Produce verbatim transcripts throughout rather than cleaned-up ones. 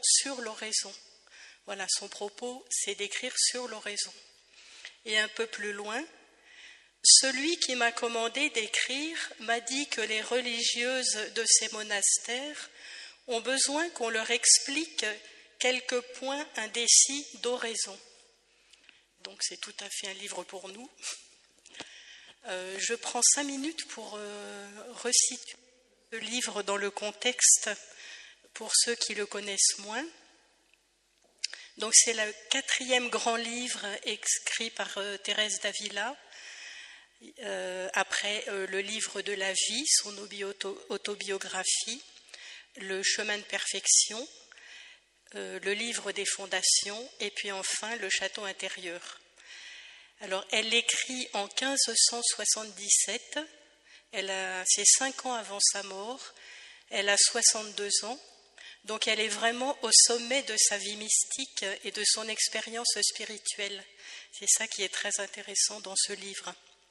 sur l'oraison. Voilà, son propos, c'est d'écrire sur l'oraison. Et un peu plus loin, celui qui m'a commandé d'écrire m'a dit que les religieuses de ces monastères ont besoin qu'on leur explique quelques points indécis d'oraison. Donc c'est tout à fait un livre pour nous. Euh, je prends cinq minutes pour euh, resituer ce livre dans le contexte pour ceux qui le connaissent moins. Donc c'est le quatrième grand livre écrit par euh, Thérèse d'Avila, euh, après euh, le livre de la vie, son autobiographie, le chemin de perfection, euh, le livre des fondations et puis enfin le château intérieur. Alors elle l'écrit en quinze cent soixante-dix-sept, elle a, c'est cinq ans avant sa mort, elle a soixante-deux ans. Donc elle est vraiment au sommet de sa vie mystique et de son expérience spirituelle. C'est ça qui est très intéressant dans ce livre.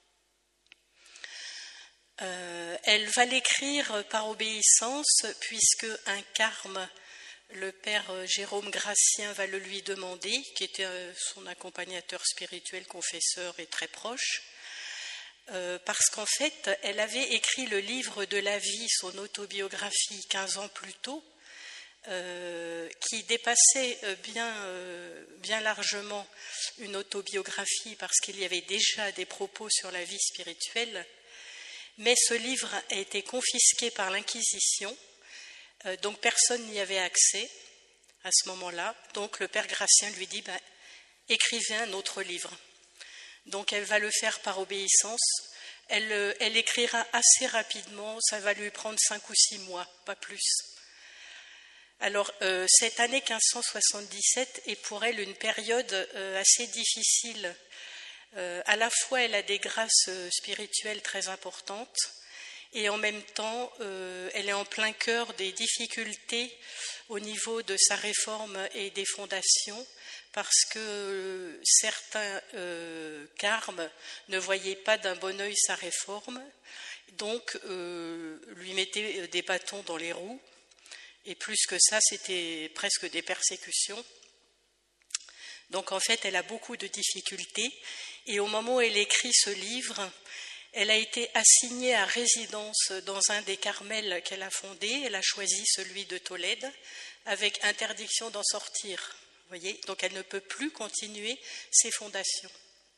Euh, elle va l'écrire par obéissance puisque un carme, le père Jérôme Gratien va le lui demander, qui était son accompagnateur spirituel, confesseur et très proche, euh, parce qu'en fait elle avait écrit le livre de la vie, son autobiographie, quinze ans plus tôt, Euh, qui dépassait bien, euh, bien largement une autobiographie parce qu'il y avait déjà des propos sur la vie spirituelle, mais ce livre a été confisqué par l'Inquisition, euh, donc personne n'y avait accès à ce moment-là. Donc le père Gratien lui dit ben, « écrivez un autre livre ». Donc elle va le faire par obéissance, elle, elle écrira assez rapidement, ça va lui prendre cinq ou six mois, pas plus. Alors, euh, cette année quinze cent soixante-dix-sept est pour elle une période euh, assez difficile. Euh, à la fois, elle a des grâces euh, spirituelles très importantes et en même temps, euh, elle est en plein cœur des difficultés au niveau de sa réforme et des fondations parce que euh, certains euh, carmes ne voyaient pas d'un bon œil sa réforme, donc euh, lui mettaient des bâtons dans les roues. Et plus que ça, c'était presque des persécutions. Donc en fait, elle a beaucoup de difficultés. Et au moment où elle écrit ce livre, elle a été assignée à résidence dans un des Carmels qu'elle a fondé. Elle a choisi celui de Tolède, avec interdiction d'en sortir. Vous voyez ? Donc elle ne peut plus continuer ses fondations.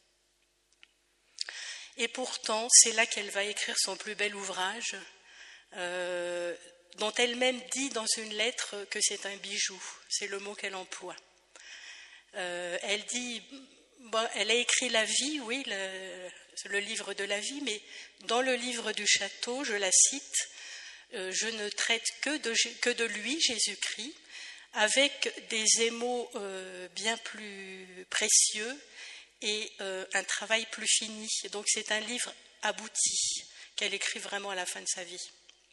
Et pourtant, c'est là qu'elle va écrire son plus bel ouvrage, euh, dont elle-même dit dans une lettre que c'est un bijou, c'est le mot qu'elle emploie. Euh, elle dit, bon, elle a écrit la vie, oui, le, le livre de la vie, mais dans le livre du château, je la cite, euh, je ne traite que de, que de lui, Jésus-Christ, avec des émaux euh, bien plus précieux et euh, un travail plus fini. Donc c'est un livre abouti qu'elle écrit vraiment à la fin de sa vie.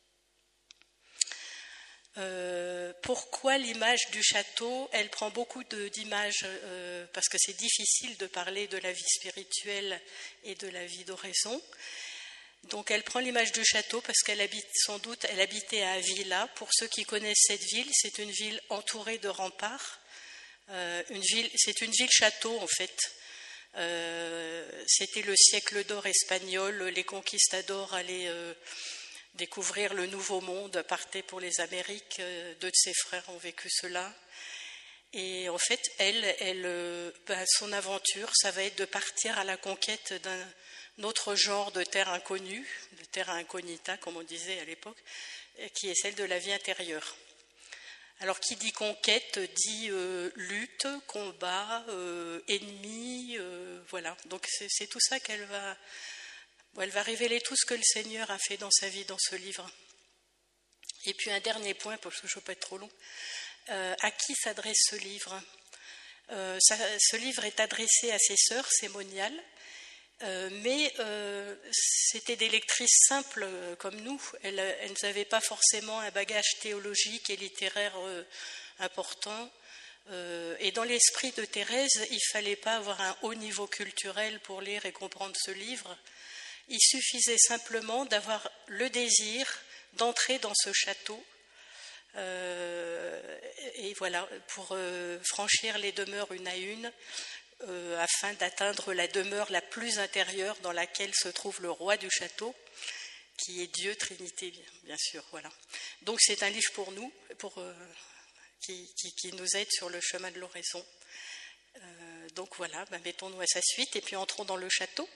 Euh, pourquoi l'image du château ? Elle prend beaucoup de, d'images euh, parce que c'est difficile de parler de la vie spirituelle et de la vie d'oraison. Donc elle prend l'image du château parce qu'elle habite sans doute, elle habitait à Avila. Pour ceux qui connaissent cette ville, c'est une ville entourée de remparts. Euh, une ville, c'est une ville-château en fait. Euh, c'était le siècle d'or espagnol. Les conquistadors allaient euh, découvrir le nouveau monde, partait pour les Amériques, deux de ses frères ont vécu cela. Et en fait, elle, elle ben, son aventure, ça va être de partir à la conquête d'un autre genre de terre inconnue, de terra incognita, comme on disait à l'époque, qui est celle de la vie intérieure. Alors, qui dit conquête dit euh, lutte, combat, euh, ennemi, euh, voilà. Donc, c'est, c'est tout ça qu'elle va... Elle va révéler tout ce que le Seigneur a fait dans sa vie, dans ce livre. Et puis un dernier point, parce que je ne veux pas être trop long. Euh, à qui s'adresse ce livre ? euh, ça, Ce livre est adressé à ses sœurs, ses moniales, euh, mais euh, c'était des lectrices simples euh, comme nous. Elles, elles n'avaient pas forcément un bagage théologique et littéraire euh, important. Euh, et dans l'esprit de Thérèse, il ne fallait pas avoir un haut niveau culturel pour lire et comprendre ce livre. Il suffisait simplement d'avoir le désir d'entrer dans ce château Euh, et voilà, pour euh, franchir les demeures une à une, euh, afin d'atteindre la demeure la plus intérieure dans laquelle se trouve le roi du château, qui est Dieu, Trinité, bien sûr. Voilà. Donc c'est un livre pour nous, pour, euh, qui, qui, qui nous aide sur le chemin de l'oraison. Euh, donc voilà, ben mettons-nous à sa suite et puis entrons dans le château.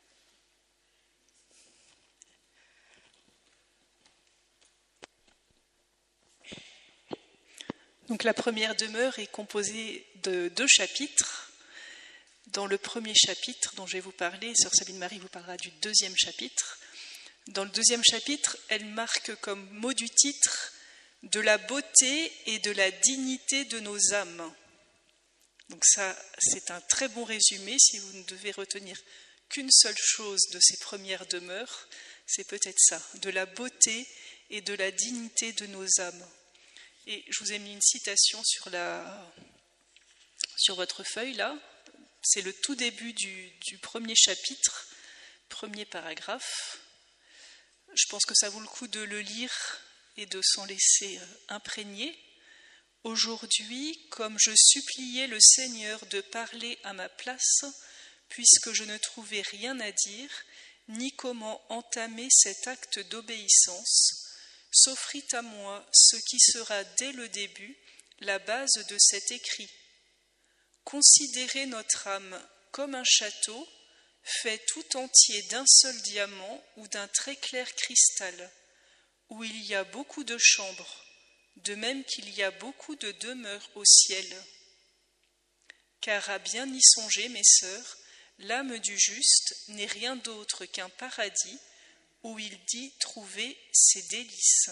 Donc la première demeure est composée de deux chapitres. Dans le premier chapitre dont je vais vous parler, Sœur Sabine Marie vous parlera du deuxième chapitre. Dans le deuxième chapitre, elle marque comme mot du titre « de la beauté et de la dignité de nos âmes ». Donc ça, c'est un très bon résumé. Si vous ne devez retenir qu'une seule chose de ces premières demeures, c'est peut-être ça, de la beauté et de la dignité de nos âmes. Et je vous ai mis une citation sur, la, sur votre feuille, là. C'est le tout début du, du premier chapitre, premier paragraphe. Je pense que ça vaut le coup de le lire et de s'en laisser imprégner. Aujourd'hui, comme je suppliais le Seigneur de parler à ma place, puisque je ne trouvais rien à dire, ni comment entamer cet acte d'obéissance, s'offrit à moi ce qui sera dès le début la base de cet écrit. Considérez notre âme comme un château fait tout entier d'un seul diamant ou d'un très clair cristal, où il y a beaucoup de chambres, de même qu'il y a beaucoup de demeures au ciel. Car à bien y songer, mes sœurs, l'âme du juste n'est rien d'autre qu'un paradis où il dit trouver ses délices.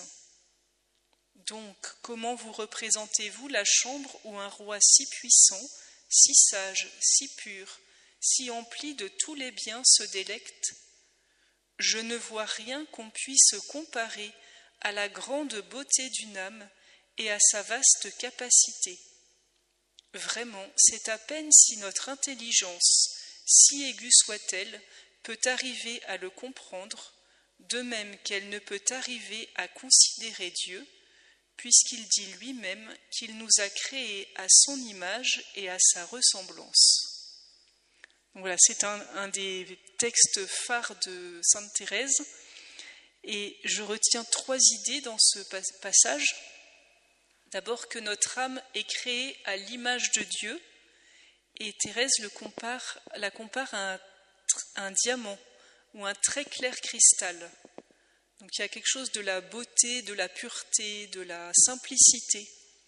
Donc, comment vous représentez-vous la chambre où un roi si puissant, si sage, si pur, si empli de tous les biens se délecte? Je ne vois rien qu'on puisse comparer à la grande beauté d'une âme et à sa vaste capacité. Vraiment, c'est à peine si notre intelligence, si aiguë soit-elle, peut arriver à le comprendre, de même qu'elle ne peut arriver à considérer Dieu, puisqu'il dit lui-même qu'il nous a créés à son image et à sa ressemblance. Donc voilà, c'est un, un des textes phares de Sainte Thérèse, et je retiens trois idées dans ce passage. D'abord, que notre âme est créée à l'image de Dieu, et Thérèse le compare, la compare à un, un diamant ou un très clair cristal. Donc il y a quelque chose de la beauté, de la pureté, de la simplicité.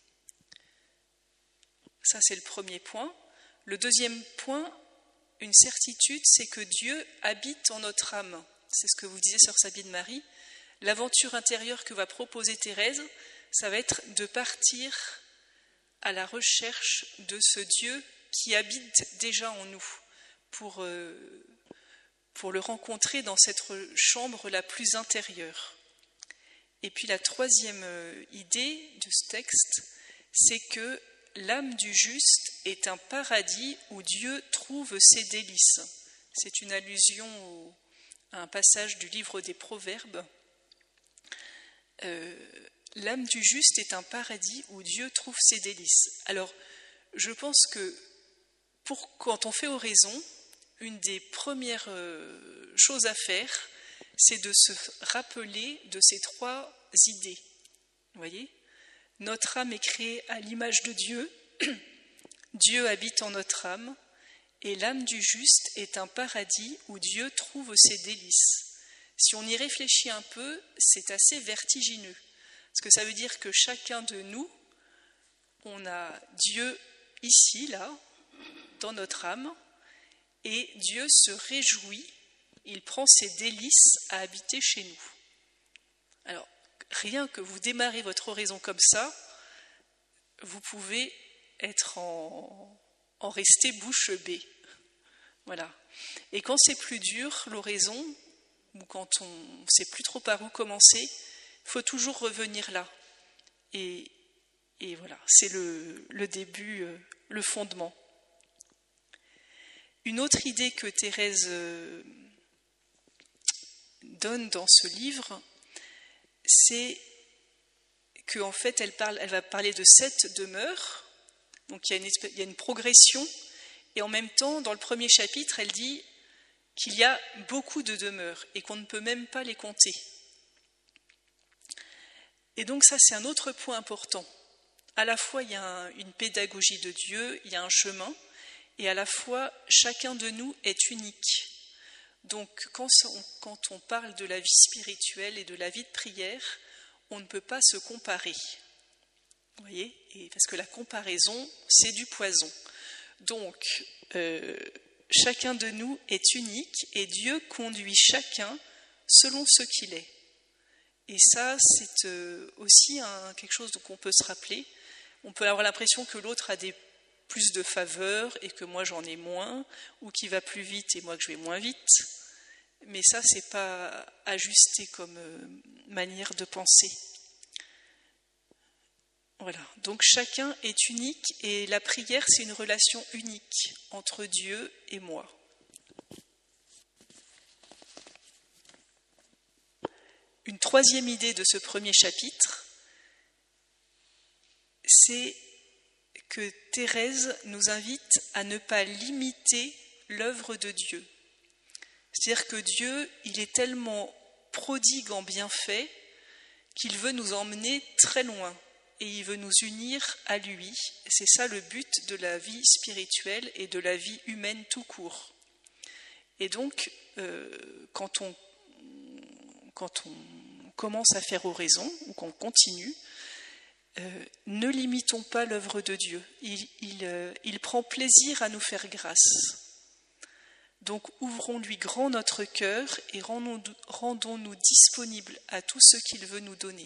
Ça, c'est le premier point. Le deuxième point, une certitude, c'est que Dieu habite en notre âme. C'est ce que vous disiez, Sœur Sabine Marie. L'aventure intérieure que va proposer Thérèse, ça va être de partir à la recherche de ce Dieu qui habite déjà en nous, pour, euh, pour le rencontrer dans cette chambre la plus intérieure. Et puis la troisième idée de ce texte, c'est que l'âme du juste est un paradis où Dieu trouve ses délices. C'est une allusion au, à un passage du livre des Proverbes. Euh, l'âme du juste est un paradis où Dieu trouve ses délices. Alors, je pense que pour, quand on fait oraison, une des premières euh, choses à faire, c'est de se rappeler de ces trois idées. Vous voyez ? Notre âme est créée à l'image de Dieu, Dieu habite en notre âme, et l'âme du juste est un paradis où Dieu trouve ses délices. Si on y réfléchit un peu, c'est assez vertigineux, parce que ça veut dire que chacun de nous, on a Dieu ici, là, dans notre âme, et Dieu se réjouit, il prend ses délices à habiter chez nous. Alors, rien que vous démarrez votre oraison comme ça, vous pouvez être en, en rester bouche bée. Voilà. Et quand c'est plus dur, l'oraison, ou quand on ne sait plus trop par où commencer, il faut toujours revenir là. Et, et voilà, c'est le, le début, le fondement. Une autre idée que Thérèse donne dans ce livre, c'est qu'en fait, elle, parle, elle va parler de sept demeures. Donc il y a une, il y a une progression. Et en même temps, dans le premier chapitre, elle dit qu'il y a beaucoup de demeures et qu'on ne peut même pas les compter. Et donc ça, c'est un autre point important. À la fois, il y a un, une pédagogie de Dieu, il y a un chemin, et à la fois, chacun de nous est unique. Donc quand on, quand on parle de la vie spirituelle et de la vie de prière, on ne peut pas se comparer. Vous voyez ? Et parce que la comparaison, c'est du poison. Donc, euh, chacun de nous est unique et Dieu conduit chacun selon ce qu'il est. Et ça, c'est euh, aussi un, quelque chose qu'on peut se rappeler. On peut avoir l'impression que l'autre a des, plus de faveurs et que moi j'en ai moins, ou qu'il va plus vite et moi que je vais moins vite. Mais ça, c'est pas ajusté comme euh, manière de penser. Voilà, donc chacun est unique et la prière, c'est une relation unique entre Dieu et moi. Une troisième idée de ce premier chapitre, c'est que Thérèse nous invite à ne pas limiter l'œuvre de Dieu. C'est-à-dire que Dieu, il est tellement prodigue en bienfaits qu'il veut nous emmener très loin. Et il veut nous unir à lui. C'est ça le but de la vie spirituelle et de la vie humaine tout court. Et donc, euh, quand, on, quand on commence à faire oraison, ou qu'on continue, euh, ne limitons pas l'œuvre de Dieu. Il, il, euh, il prend plaisir à nous faire grâce. Donc, ouvrons-lui grand notre cœur et rendons, rendons-nous disponibles à tout ce qu'il veut nous donner.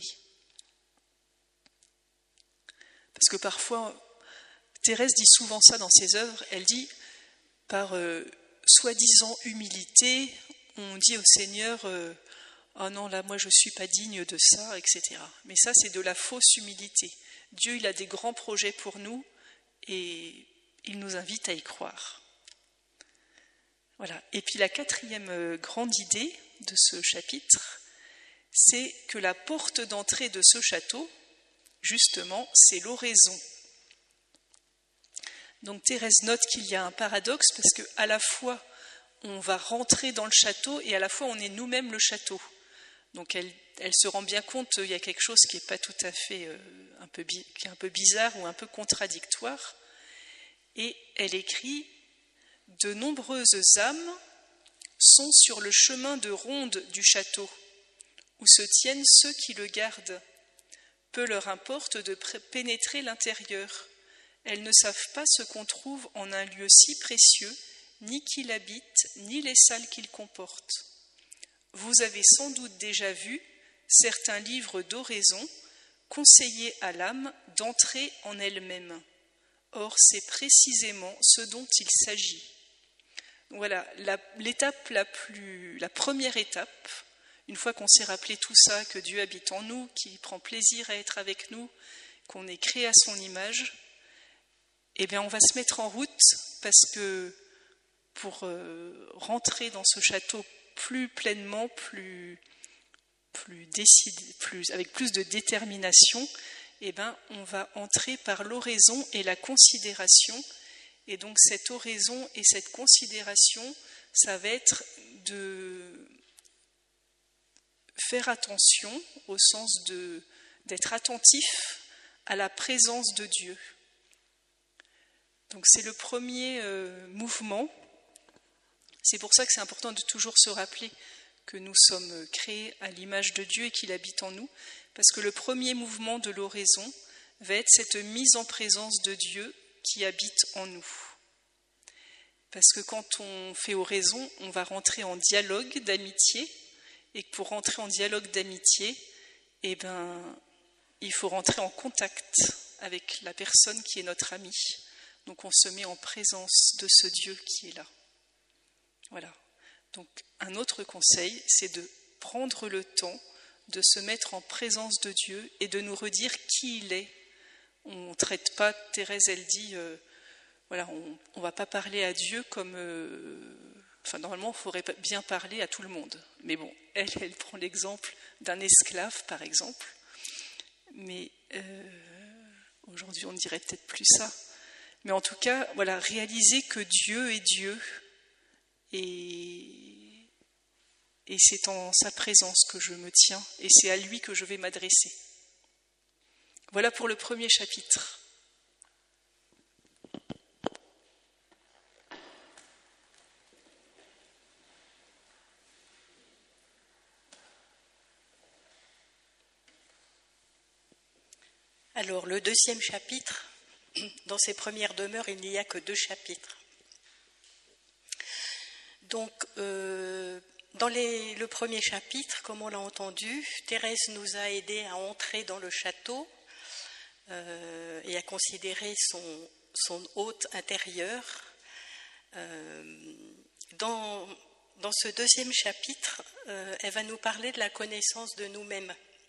Parce que parfois, Thérèse dit souvent ça dans ses œuvres, elle dit, par euh, soi-disant humilité, on dit au Seigneur, euh, « Oh non, là, moi, je ne suis pas digne de ça, et cetera » Mais ça, c'est de la fausse humilité. Dieu, il a des grands projets pour nous et il nous invite à y croire. Voilà. Et puis la quatrième grande idée de ce chapitre, c'est que la porte d'entrée de ce château, justement, c'est l'oraison. Donc Thérèse note qu'il y a un paradoxe parce qu'à la fois on va rentrer dans le château et à la fois on est nous-mêmes le château. Donc elle, elle se rend bien compte qu'il y a quelque chose qui n'est pas tout à fait euh, un peu, qui est un peu bizarre ou un peu contradictoire. Et elle écrit « De nombreuses âmes sont sur le chemin de ronde du château où se tiennent ceux qui le gardent. Peu leur importe de pénétrer l'intérieur. Elles ne savent pas ce qu'on trouve en un lieu si précieux, ni qui l'habite, ni les salles qu'il comporte. Vous avez sans doute déjà vu certains livres d'oraison conseiller à l'âme d'entrer en elle-même. Or, c'est précisément ce dont il s'agit. » Voilà, la, l'étape la plus, la première étape, une fois qu'on s'est rappelé tout ça, que Dieu habite en nous, qu'il prend plaisir à être avec nous, qu'on est créé à son image, eh bien on va se mettre en route parce que pour euh, rentrer dans ce château plus pleinement, plus, plus décidé, plus, avec plus de détermination, eh bien on va entrer par l'oraison et la considération. Et donc cette oraison et cette considération, ça va être de faire attention au sens de, d'être attentif à la présence de Dieu. Donc c'est le premier euh, mouvement. C'est pour ça que c'est important de toujours se rappeler que nous sommes créés à l'image de Dieu et qu'il habite en nous, parce que le premier mouvement de l'oraison va être cette mise en présence de Dieu qui habite en nous. Parce que quand on fait oraison, on va rentrer en dialogue d'amitié, et pour rentrer en dialogue d'amitié, eh ben, il faut rentrer en contact avec la personne qui est notre ami. Donc on se met en présence de ce Dieu qui est là. Voilà. Donc un autre conseil, c'est de prendre le temps de se mettre en présence de Dieu et de nous redire qui il est. On ne traite pas, Thérèse, elle dit, euh, voilà, on ne va pas parler à Dieu comme... Euh, enfin, normalement, il faudrait bien parler à tout le monde. Mais bon, elle, elle prend l'exemple d'un esclave, par exemple. mais euh, aujourd'hui on ne dirait peut-être plus ça. Mais en tout cas, voilà, réaliser que Dieu est Dieu, et, et c'est en sa présence que je me tiens, et c'est à lui que je vais m'adresser. Voilà pour le premier chapitre. Alors, le deuxième chapitre, dans ces premières demeures, il n'y a que deux chapitres. Donc, euh, dans les, le premier chapitre, comme on l'a entendu, Thérèse nous a aidés à entrer dans le château euh, et à considérer son, son hôte intérieur. Euh, dans, dans ce deuxième chapitre, euh, elle va nous parler de la connaissance de nous-mêmes.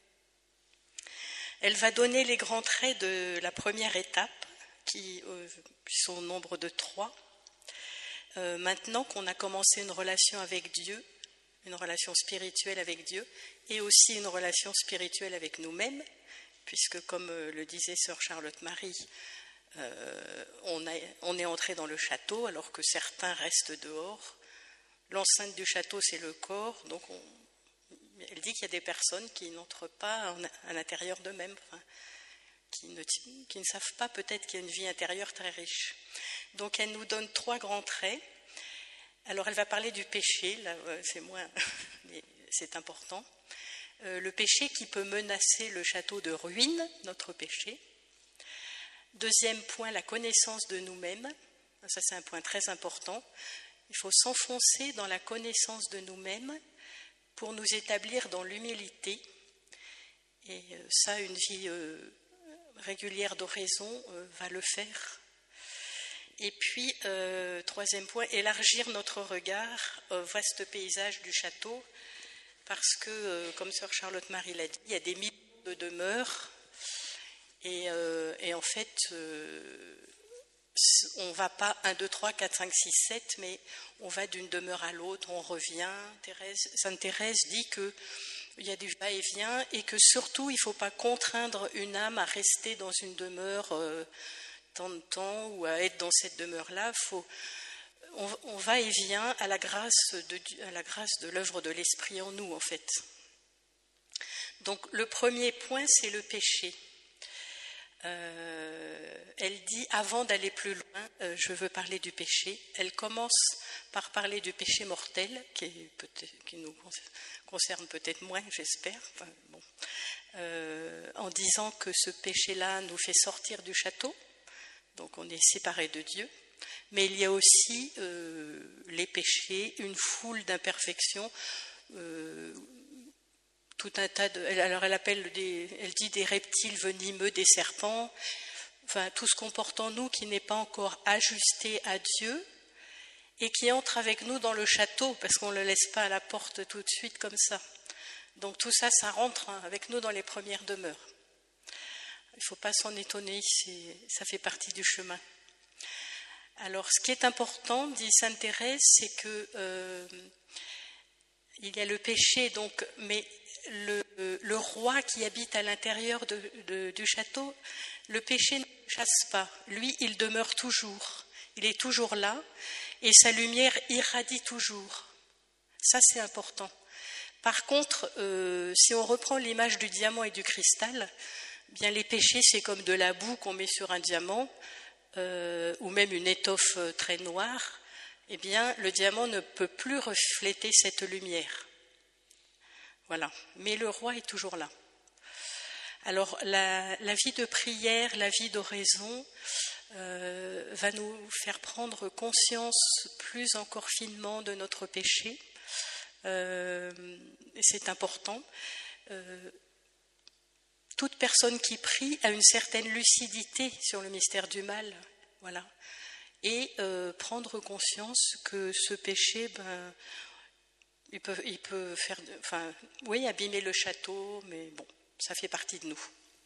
Elle va donner les grands traits de la première étape, qui, euh, qui sont au nombre de trois. Euh, maintenant qu'on a commencé une relation avec Dieu, une relation spirituelle avec Dieu, et aussi une relation spirituelle avec nous-mêmes, puisque comme euh, le disait sœur Charlotte Marie, euh, on, a, on est entré dans le château alors que certains restent dehors. L'enceinte du château, c'est le corps, donc on elle dit qu'il y a des personnes qui n'entrent pas à l'intérieur d'eux-mêmes, enfin, qui, ne, qui ne savent pas peut-être qu'il y a une vie intérieure très riche. Donc elle nous donne trois grands traits. Alors elle va parler du péché, là c'est moins, mais c'est important. Euh, le péché qui peut menacer le château de ruine, notre péché. Deuxième point, la connaissance de nous-mêmes. Ça c'est un point très important. Il faut s'enfoncer dans la connaissance de nous-mêmes pour nous établir dans l'humilité. Et ça, une vie euh, régulière d'oraison euh, va le faire. Et puis, euh, troisième point, élargir notre regard au vaste paysage du château, parce que, euh, comme sœur Charlotte Marie l'a dit, il y a des milliers de demeures, et, euh, et en fait, euh, on ne va pas un, deux, trois, quatre, cinq, six, sept, mais on va d'une demeure à l'autre, on revient. Thérèse, Sainte Thérèse dit qu'il y a du va-et-vient et que surtout il ne faut pas contraindre une âme à rester dans une demeure euh, tant de temps ou à être dans cette demeure-là. Faut, on, on va et vient à la grâce de, à la grâce de l'œuvre de l'Esprit en nous, en fait. Donc le premier point, c'est le péché. Euh, elle dit, avant d'aller plus loin, euh, je veux parler du péché. Elle commence par parler du péché mortel, qui, est peut-être, qui nous concerne peut-être moins, j'espère, enfin, bon. euh, en disant que ce péché-là nous fait sortir du château, donc on est séparés de Dieu. Mais il y a aussi euh, les péchés, une foule d'imperfections, euh, tout un tas de. Alors elle appelle des, elle dit des reptiles venimeux, des serpents, enfin tout ce qu'on porte en nous qui n'est pas encore ajusté à Dieu et qui entre avec nous dans le château parce qu'on ne le laisse pas à la porte tout de suite comme ça. Donc tout ça, ça rentre avec nous dans les premières demeures. Il ne faut pas s'en étonner, c'est, ça fait partie du chemin. Alors ce qui est important, dit Sainte Thérèse, c'est que euh, il y a le péché, donc, mais Le, le roi qui habite à l'intérieur de, de, du château, le péché ne le chasse pas. Lui, il demeure toujours. Il est toujours là et sa lumière irradie toujours. Ça, c'est important. Par contre, euh, si on reprend l'image du diamant et du cristal, bien les péchés, c'est comme de la boue qu'on met sur un diamant euh, ou même une étoffe très noire. Eh bien, le diamant ne peut plus refléter cette lumière. Voilà, mais le roi est toujours là. Alors la, la vie de prière, la vie d'oraison euh, va nous faire prendre conscience plus encore finement de notre péché. Euh, et c'est important. Euh, toute personne qui prie a une certaine lucidité sur le mystère du mal, voilà, et euh, prendre conscience que ce péché, ben, Il peut, il peut faire, enfin, oui, abîmer le château, mais bon, ça fait partie de nous.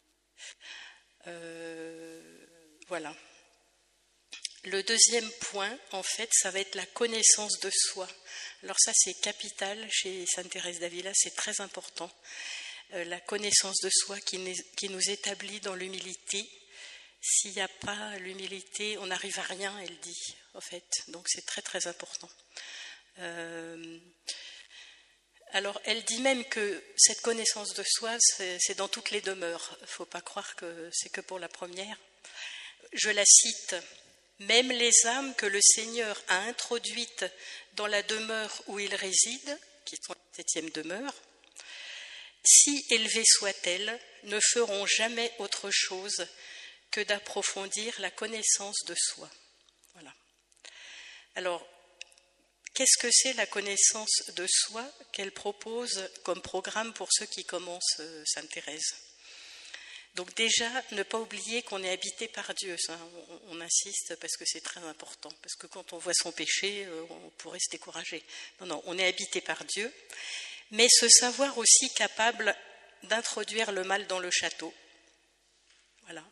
Euh, voilà. Le deuxième point, en fait, ça va être la connaissance de soi. Alors ça, c'est capital chez Sainte Thérèse d'Avila, c'est très important. euh, la connaissance de soi qui, qui nous établit dans l'humilité. S'il n'y a pas l'humilité, on n'arrive à rien, elle dit, en fait. Donc c'est très très important. Euh, alors elle dit même que cette connaissance de soi, c'est, c'est dans toutes les demeures. Il ne faut pas croire que c'est que pour la première. Je la cite. « Même les âmes que le Seigneur a introduites dans la demeure où il réside, qui sont la septième demeure, si élevées soient-elles, ne feront jamais autre chose que d'approfondir la connaissance de soi. » Voilà. Alors, qu'est-ce que c'est la connaissance de soi qu'elle propose comme programme pour ceux qui commencent Sainte Thérèse ? Donc déjà, ne pas oublier qu'on est habité par Dieu. Ça, on, on insiste parce que c'est très important. Parce que quand on voit son péché, on pourrait se décourager. Non, non, on est habité par Dieu. Mais se savoir aussi capable d'introduire le mal dans le château. Voilà.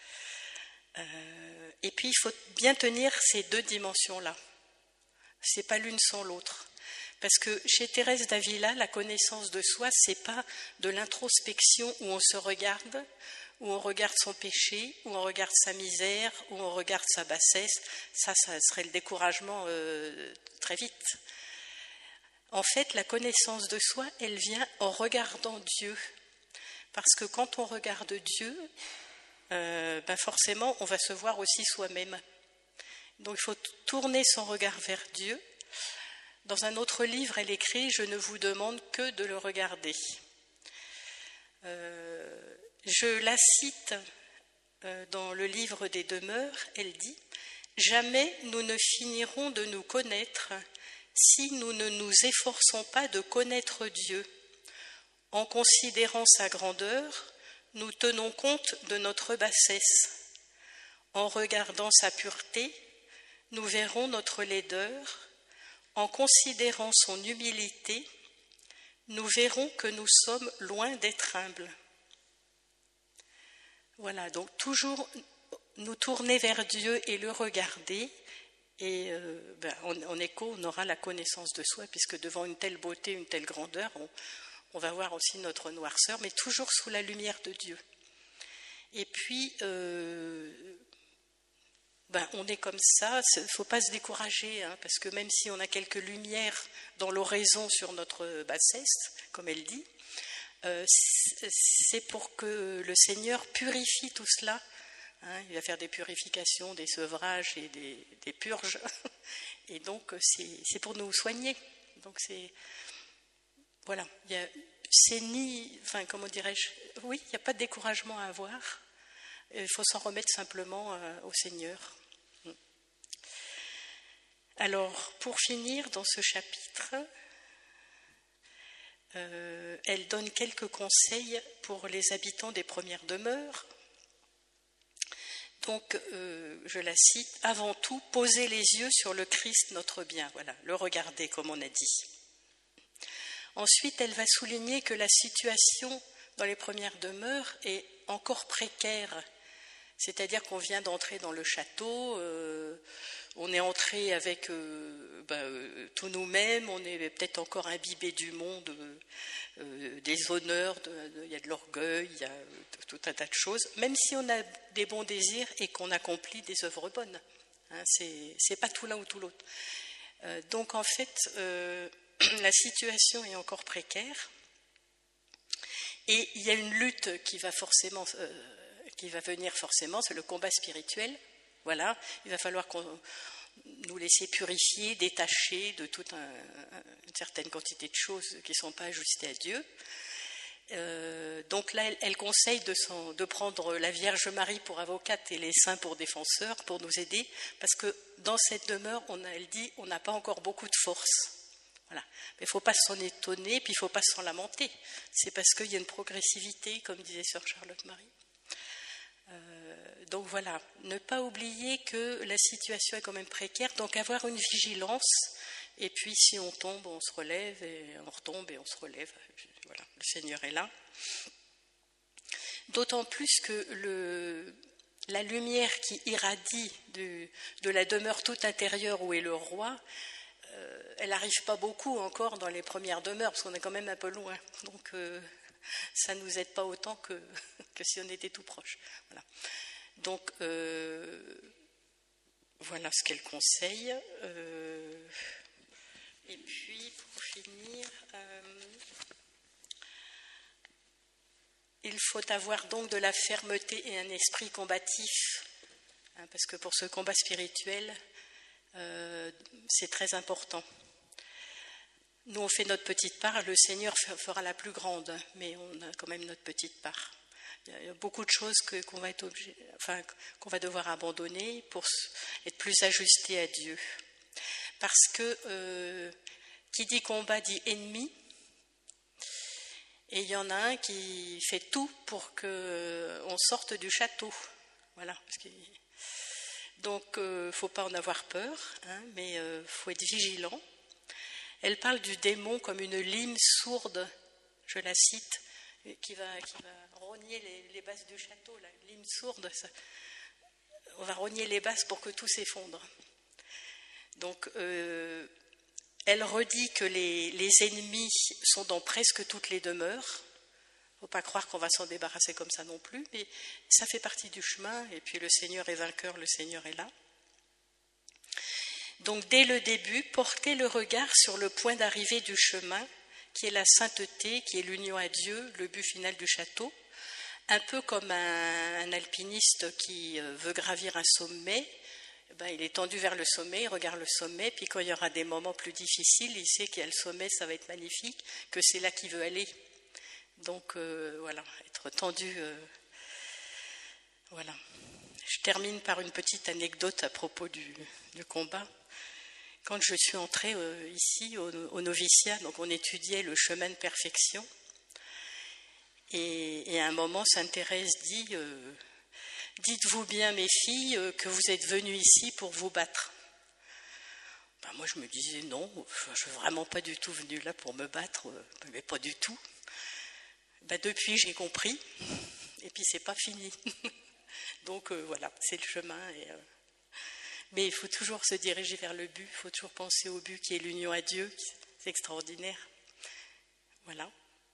Euh, et puis, il faut bien tenir ces deux dimensions-là. Ce n'est pas l'une sans l'autre. Parce que chez Thérèse d'Avila, la connaissance de soi, ce n'est pas de l'introspection où on se regarde, où on regarde son péché, où on regarde sa misère, où on regarde sa bassesse. Ça, ça serait le découragement euh, très vite. En fait, la connaissance de soi, elle vient en regardant Dieu. Parce que quand on regarde Dieu, euh, ben forcément, on va se voir aussi soi-même. Donc il faut tourner son regard vers Dieu. Dans un autre livre, elle écrit « Je ne vous demande que de le regarder euh, ». Je la cite euh, dans le livre des demeures, elle dit « Jamais nous ne finirons de nous connaître si nous ne nous efforçons pas de connaître Dieu. En considérant sa grandeur, nous tenons compte de notre bassesse. En regardant sa pureté, nous verrons notre laideur. En considérant son humilité, nous verrons que nous sommes loin d'être humbles. » Voilà, donc toujours nous tourner vers Dieu et le regarder, et euh, ben, en, en écho, on aura la connaissance de soi, puisque devant une telle beauté, une telle grandeur, on, on va voir aussi notre noirceur, mais toujours sous la lumière de Dieu. Et puis, euh, ben, on est comme ça, il ne faut pas se décourager, hein, parce que même si on a quelques lumières dans l'oraison sur notre bassesse, comme elle dit, euh, c'est pour que le Seigneur purifie tout cela. Hein, il va faire des purifications, des sevrages et des, des purges, et donc c'est, c'est pour nous soigner. Donc c'est, voilà, il y a, c'est ni, enfin comment dirais-je, oui, il n'y a pas de découragement à avoir. Il faut s'en remettre simplement euh, au Seigneur. Alors, pour finir dans ce chapitre, euh, elle donne quelques conseils pour les habitants des premières demeures. Donc, euh, je la cite, « Avant tout, posez les yeux sur le Christ notre bien. » Voilà, le regarder, comme on a dit. Ensuite, elle va souligner que la situation dans les premières demeures est encore précaire. C'est-à-dire qu'on vient d'entrer dans le château, euh, on est entré avec euh, ben, euh, tous nous-mêmes, on est peut-être encore imbibé du monde, euh, euh, des honneurs, de, de, il y a de l'orgueil, il y a tout un tas de choses, même si on a des bons désirs et qu'on accomplit des œuvres bonnes. Hein, c'est, c'est pas tout l'un ou tout l'autre. Euh, donc en fait, euh, la situation est encore précaire et il y a une lutte qui va forcément... Euh, qui va venir forcément, c'est le combat spirituel. Voilà, il va falloir qu'on nous laisser purifier, détacher de toute un, une certaine quantité de choses qui ne sont pas ajustées à Dieu. Euh, donc là, elle, elle conseille de, son, de prendre la Vierge Marie pour avocate et les saints pour défenseurs, pour nous aider, parce que dans cette demeure, on a, elle dit, on n'a pas encore beaucoup de force. Voilà. Mais il ne faut pas s'en étonner, puis il ne faut pas s'en lamenter. C'est parce qu'il y a une progressivité, comme disait sœur Charlotte Marie. Euh, donc voilà, ne pas oublier que la situation est quand même précaire, donc avoir une vigilance, et puis si on tombe, on se relève, et on retombe et on se relève. Voilà, le Seigneur est là. D'autant plus que le, la lumière qui irradie de, de la demeure toute intérieure où est le roi, euh, elle n'arrive pas beaucoup encore dans les premières demeures, parce qu'on est quand même un peu loin. Donc... Euh, ça ne nous aide pas autant que, que si on était tout proche. Voilà. Donc, euh, voilà ce qu'elle conseille. Euh, et puis, pour finir, euh, il faut avoir donc de la fermeté et un esprit combatif, hein, parce que pour ce combat spirituel, euh, c'est très important. Nous, on fait notre petite part, le Seigneur fera la plus grande, mais on a quand même notre petite part. Il y a beaucoup de choses que, qu'on va être obligé, enfin, qu'on va devoir abandonner pour être plus ajusté à Dieu. Parce que euh, qui dit combat dit ennemi, et il y en a un qui fait tout pour qu'on sorte du château. Voilà. Parce que, donc, il euh, ne faut pas en avoir peur, hein, mais il euh, faut être vigilant. Elle parle du démon comme une lime sourde, je la cite, qui va, qui va rogner les, les bases du château, la lime sourde. Ça, on va rogner les bases pour que tout s'effondre. Donc, euh, elle redit que les, les ennemis sont dans presque toutes les demeures. Il ne faut pas croire qu'on va s'en débarrasser comme ça non plus, mais ça fait partie du chemin, et puis le Seigneur est vainqueur, le Seigneur est là. Donc, dès le début, portez le regard sur le point d'arrivée du chemin, qui est la sainteté, qui est l'union à Dieu, le but final du château. Un peu comme un, un alpiniste qui veut gravir un sommet, ben, il est tendu vers le sommet, il regarde le sommet, puis quand il y aura des moments plus difficiles, il sait qu'il y a le sommet, ça va être magnifique, que c'est là qu'il veut aller. Donc, euh, voilà, être tendu. Euh, voilà. Je termine par une petite anecdote à propos du, du combat. Quand je suis entrée euh, ici au, au noviciat, donc on étudiait le chemin de perfection, et, et à un moment, Sainte Thérèse dit euh, « Dites-vous bien, mes filles, euh, que vous êtes venues ici pour vous battre ». Ben, moi, je me disais « Non, je ne suis vraiment pas du tout venue là pour me battre, euh, mais pas du tout ». Ben, depuis, j'ai compris, et puis c'est pas fini. Donc euh, voilà, c'est le chemin. Et, euh, mais il faut toujours se diriger vers le but, il faut toujours penser au but qui est l'union à Dieu, c'est extraordinaire. Voilà.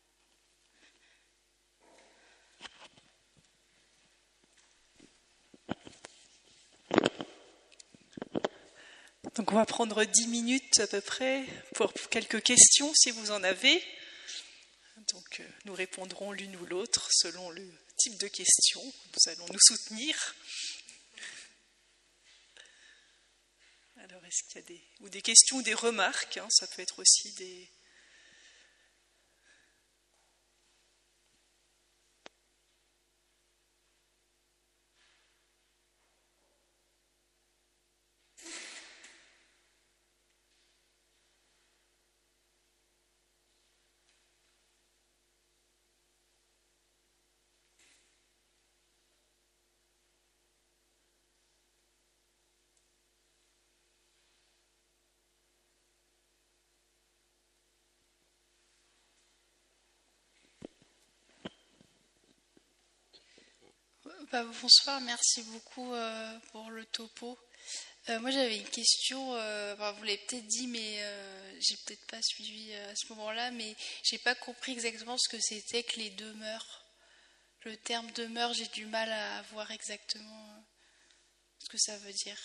Donc on va prendre dix minutes à peu près pour quelques questions si vous en avez. Donc euh, nous répondrons l'une ou l'autre selon le type de questions. Nous allons nous soutenir. Alors, est-ce qu'il y a des, ou des questions ou des remarques, hein, ça peut être aussi des... Bah, bonsoir, merci beaucoup euh, pour le topo. Euh, moi j'avais une question, euh, enfin, vous l'avez peut-être dit, mais euh, j'ai peut-être pas suivi à ce moment-là, mais j'ai pas compris exactement ce que c'était que les demeures. Le terme demeure, j'ai du mal à voir exactement ce que ça veut dire.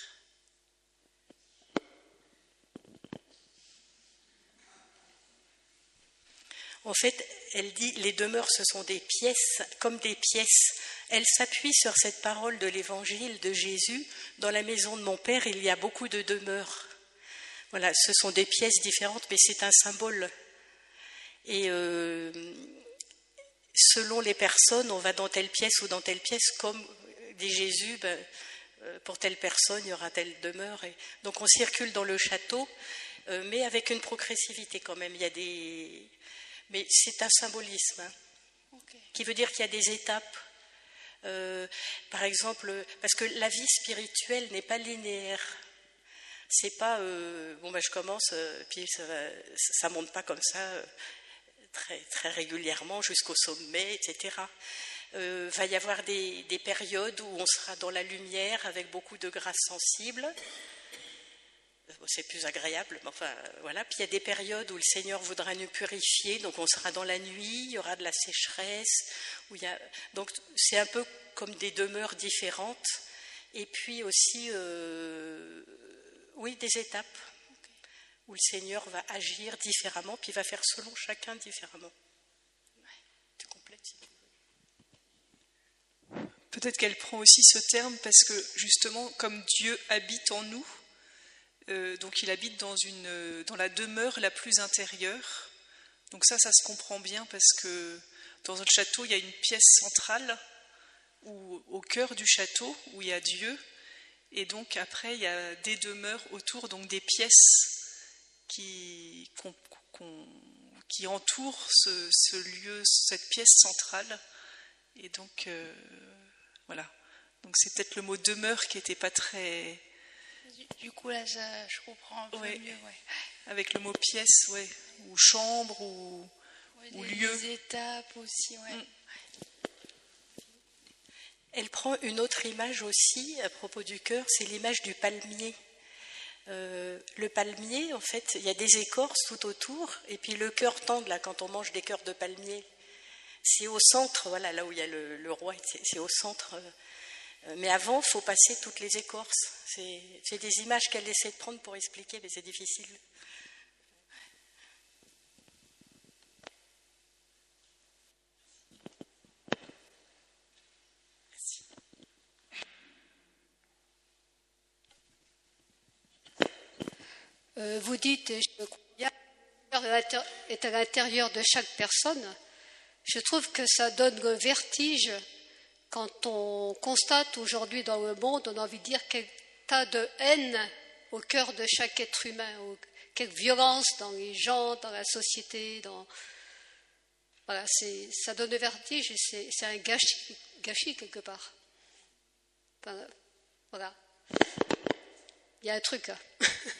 En fait, elle dit les demeures, ce sont des pièces, comme des pièces. Elle s'appuie sur cette parole de l'évangile de Jésus. Dans la maison de mon Père, il y a beaucoup de demeures. Voilà, ce sont des pièces différentes, mais c'est un symbole. Et euh, selon les personnes, on va dans telle pièce ou dans telle pièce, comme dit Jésus, ben, pour telle personne, il y aura telle demeure. Et donc on circule dans le château, euh, mais avec une progressivité quand même. Il y a des... Mais c'est un symbolisme, hein, okay. Qui veut dire qu'il y a des étapes. Euh, par exemple, parce que la vie spirituelle n'est pas linéaire. C'est pas, euh, bon ben je commence, euh, puis ça, ça monte pas comme ça euh, très, très régulièrement jusqu'au sommet, et cetera. Euh, va y avoir des, des périodes où on sera dans la lumière avec beaucoup de grâce sensible. c'est plus agréable, mais enfin voilà. Puis il y a des périodes où le Seigneur voudra nous purifier, donc on sera dans la nuit, il y aura de la sécheresse, où il y a... donc c'est un peu comme des demeures différentes, et puis aussi euh... oui, des étapes où le Seigneur va agir différemment, puis il va faire selon chacun différemment. Tu complètes si tu veux. Peut-être qu'elle prend aussi ce terme parce que justement, comme Dieu habite en nous, Euh, donc il habite dans, une, dans la demeure la plus intérieure. Donc ça, ça se comprend bien parce que dans un château, il y a une pièce centrale où, au cœur du château où il y a Dieu. Et donc après, il y a des demeures autour, donc des pièces qui, qu'on, qu'on, qui entourent ce, ce lieu, cette pièce centrale. Et donc, euh, voilà. Donc c'est peut-être le mot demeure qui n'était pas très... Du coup, là, ça, je comprends un peu ouais. mieux. Ouais. Avec le mot pièce, ouais. Ou chambre, ou, ouais, ou les, lieu. Les étapes aussi, ouais. Mm. Elle prend une autre image aussi à propos du cœur, c'est l'image du palmier. Euh, le palmier, en fait, il y a des écorces tout autour, et puis le cœur tendre, là, quand on mange des cœurs de palmier, c'est au centre, voilà, là où il y a le, le roi, c'est, c'est au centre. Euh, mais avant, il faut passer toutes les écorces. C'est, c'est des images qu'elle essaie de prendre pour expliquer, mais c'est difficile. Euh, vous dites, et je me crois bien, que est à l'intérieur de chaque personne. Je trouve que ça donne le vertige quand on constate aujourd'hui dans le monde, on a envie de dire, quel tas de haine au cœur de chaque être humain, quelle violence dans les gens, dans la société. Dans... Voilà, c'est, ça donne le vertige et c'est, c'est un gâchis, gâchis quelque part. Enfin, voilà. Il y a un truc là.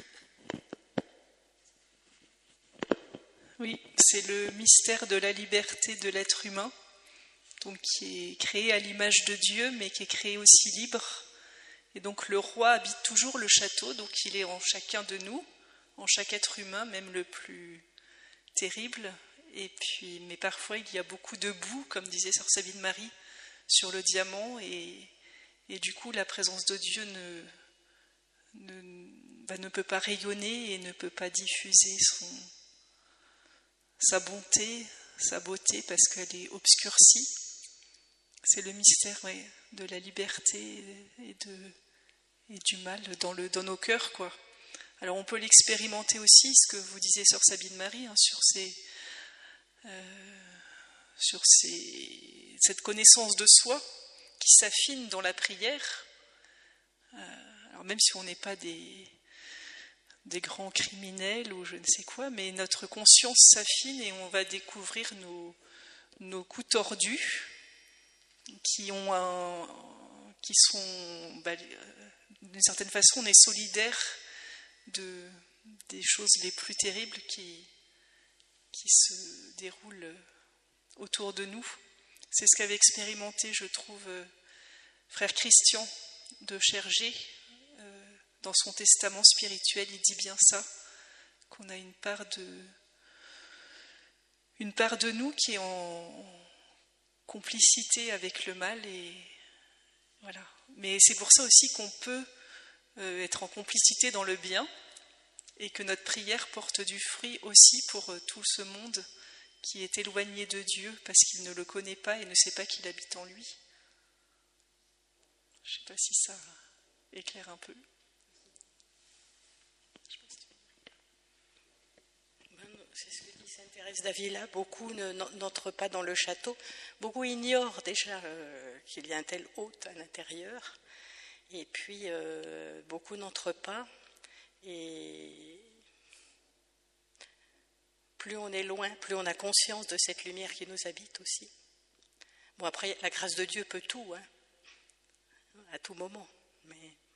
Oui, c'est le mystère de la liberté de l'être humain, donc qui est créé à l'image de Dieu, mais qui est créé aussi libre. Et donc le roi habite toujours le château, donc il est en chacun de nous, en chaque être humain, même le plus terrible. Et puis, mais parfois il y a beaucoup de boue, comme disait sœur Sabine Marie, sur le diamant, et, et du coup la présence de Dieu ne, ne, bah, ne peut pas rayonner et ne peut pas diffuser son... sa bonté, sa beauté, parce qu'elle est obscurcie. C'est le mystère ouais, de la liberté et, de, et du mal dans, le, dans nos cœurs, quoi. Alors on peut l'expérimenter aussi, ce que vous disiez sœur Sabine Marie, hein, sur, ces, euh, sur ces, cette connaissance de soi qui s'affine dans la prière. Euh, alors même si on n'est pas des... des grands criminels ou je ne sais quoi, mais notre conscience s'affine et on va découvrir nos, nos coups tordus qui, ont un, qui sont, bah, d'une certaine façon, on est solidaire de, des choses les plus terribles qui, qui se déroulent autour de nous. C'est ce qu'avait expérimenté, je trouve, frère Christian de Chergé. Dans son testament spirituel, il dit bien ça, qu'on a une part de, une part de nous qui est en complicité avec le mal. Et voilà. Mais c'est pour ça aussi qu'on peut euh, être en complicité dans le bien et que notre prière porte du fruit aussi pour euh, tout ce monde qui est éloigné de Dieu parce qu'il ne le connaît pas et ne sait pas qu'il habite en lui. Je ne sais pas si ça éclaire un peu. C'est ce que dit sainte Thérèse d'Avila, beaucoup ne, n'entrent pas dans le château, beaucoup ignorent déjà euh, qu'il y a un tel hôte à l'intérieur, et puis euh, beaucoup n'entrent pas, et plus on est loin, plus on a conscience de cette lumière qui nous habite aussi. Bon, après, la grâce de Dieu peut tout, hein, à tout moment, mais...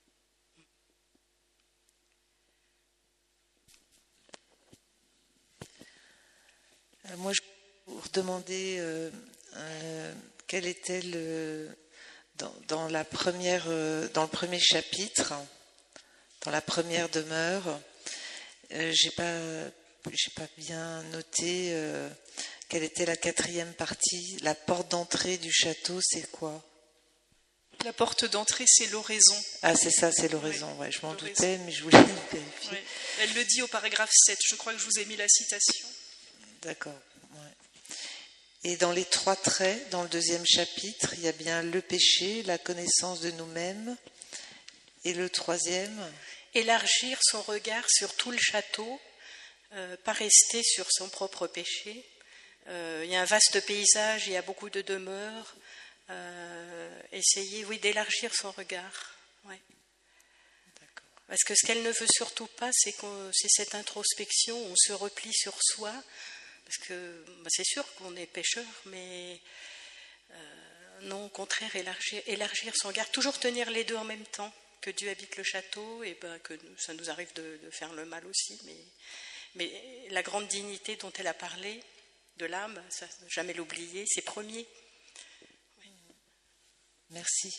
Moi, je vais vous demander euh, euh, quel était le dans, dans la première euh, dans le premier chapitre dans la première demeure, euh, j'ai pas, j'ai pas bien noté euh, quelle était la quatrième partie. La porte d'entrée du château, c'est quoi? La porte d'entrée, c'est l'oraison. Ah, c'est ça, c'est l'oraison. Oui, ouais, je m'en l'oraison. doutais, mais je voulais vérifier. Oui. Elle le dit au paragraphe sept. Je crois que je vous ai mis la citation. D'accord. Ouais. Et dans les trois traits, dans le deuxième chapitre, il y a bien le péché, la connaissance de nous-mêmes. Et le troisième? Élargir son regard sur tout le château, euh, pas rester sur son propre péché. Euh, il y a un vaste paysage, il y a beaucoup de demeures. Euh, essayer, oui, d'élargir son regard. Ouais. D'accord. Parce que ce qu'elle ne veut surtout pas, c'est, qu'on, c'est cette introspection, on se replie sur soi. Parce que bah, c'est sûr qu'on est pécheur, mais euh, non, au contraire, élargir, élargir son regard, toujours tenir les deux en même temps. Que Dieu habite le château, et ben que nous, ça nous arrive de, de faire le mal aussi, mais, mais la grande dignité dont elle a parlé, de l'âme, ça, jamais l'oublier, c'est premier. Oui. Merci.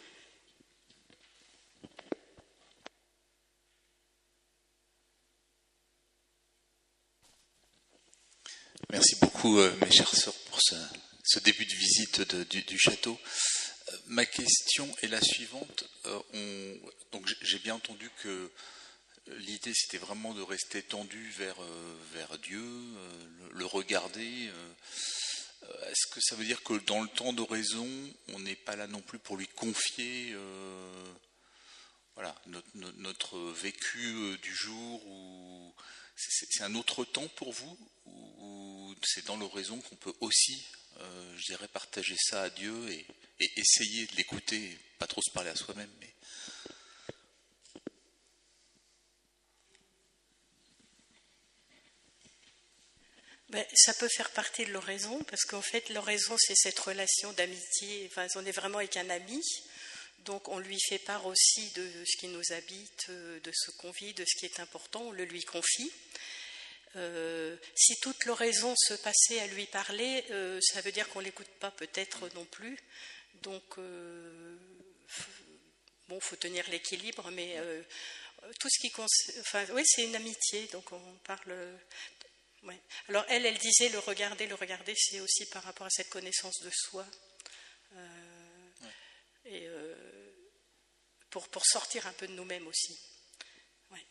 Merci beaucoup, euh, mes chères sœurs, pour ce, ce début de visite de, du, du château. Euh, ma question est la suivante. Euh, on, donc, j'ai bien entendu que l'idée, c'était vraiment de rester tendu vers, euh, vers Dieu, euh, le, le regarder. Euh, est-ce que ça veut dire que dans le temps d'oraison, on n'est pas là non plus pour lui confier euh, voilà, notre, notre vécu euh, du jour ou c'est, c'est un autre temps pour vous ou c'est dans l'oraison qu'on peut aussi, euh, je dirais, partager ça à Dieu et, et essayer de l'écouter, pas trop se parler à soi-même, mais... Ben, ça peut faire partie de l'oraison, parce qu'en fait, l'oraison, c'est cette relation d'amitié. Enfin, on est vraiment avec un ami, donc on lui fait part aussi de ce qui nous habite, de ce qu'on vit, de ce qui est important, on le lui confie. Euh, si toute l'oraison se passait à lui parler, euh, ça veut dire qu'on ne l'écoute pas peut-être non plus. Donc, euh, bon, il faut tenir l'équilibre, mais euh, tout ce qui concerne... Enfin, oui, c'est une amitié, donc on parle... Ouais. Alors elle, elle disait le regarder, le regarder, c'est aussi par rapport à cette connaissance de soi. Euh, ouais. Et euh, pour, pour sortir un peu de nous-mêmes aussi. Ouais.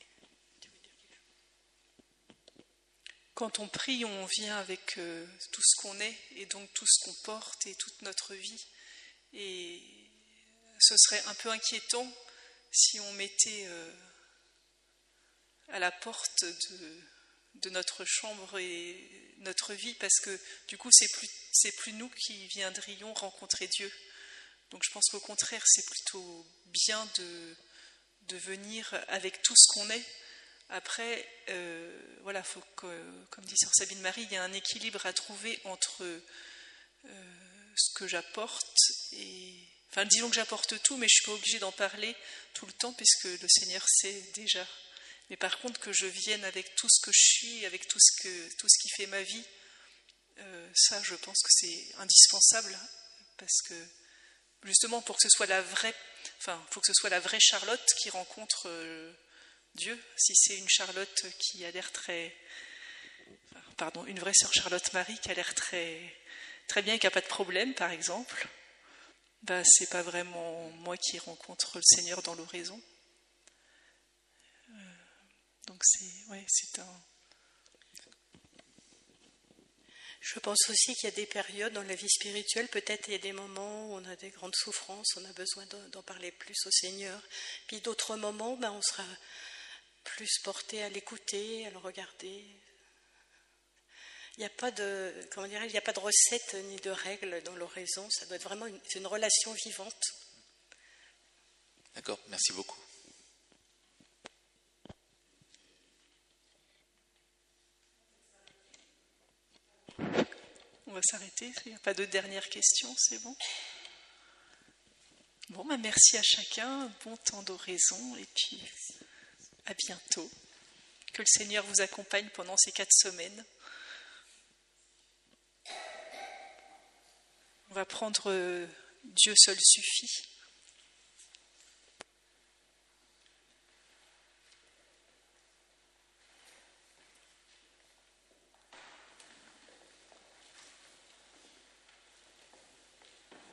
Quand on prie, on vient avec euh, tout ce qu'on est et donc tout ce qu'on porte et toute notre vie. Et ce serait un peu inquiétant si on mettait euh, à la porte de, de notre chambre et notre vie, parce que du coup, c'est plus, c'est plus nous qui viendrions rencontrer Dieu. Donc je pense qu'au contraire, c'est plutôt bien de, de venir avec tout ce qu'on est. Après, euh, voilà, faut que, comme dit Sœur Sabine Marie, il y a un équilibre à trouver entre euh, ce que j'apporte et... Enfin, disons que j'apporte tout, mais je ne suis pas obligée d'en parler tout le temps, puisque le Seigneur sait déjà. Mais par contre, que je vienne avec tout ce que je suis, avec tout ce, que, tout ce qui fait ma vie, euh, ça, je pense que c'est indispensable, parce que, justement, pour que ce soit la vraie... Enfin, il faut que ce soit la vraie Charlotte qui rencontre... Euh, Dieu, si c'est une Charlotte qui a l'air très... Pardon, une vraie sœur Charlotte Marie qui a l'air très, très bien et qui n'a pas de problème, par exemple, ben, c'est pas vraiment moi qui rencontre le Seigneur dans l'oraison. Euh, donc c'est, ouais, c'est un... Je pense aussi qu'il y a des périodes dans la vie spirituelle, peut-être il y a des moments où on a des grandes souffrances, on a besoin d'en parler plus au Seigneur. Puis d'autres moments, ben, on sera plus porté à l'écouter, à le regarder. Il n'y a pas de, comment dirais, il n'y a pas de recette ni de règles dans l'oraison. Ça doit être vraiment une, c'est une relation vivante. D'accord, merci beaucoup. On va s'arrêter. Il n'y a pas de dernière question, c'est bon. Bon, ben merci à chacun. Bon temps d'oraison et puis à bientôt. Que le Seigneur vous accompagne pendant ces quatre semaines. On va prendre Dieu seul suffit.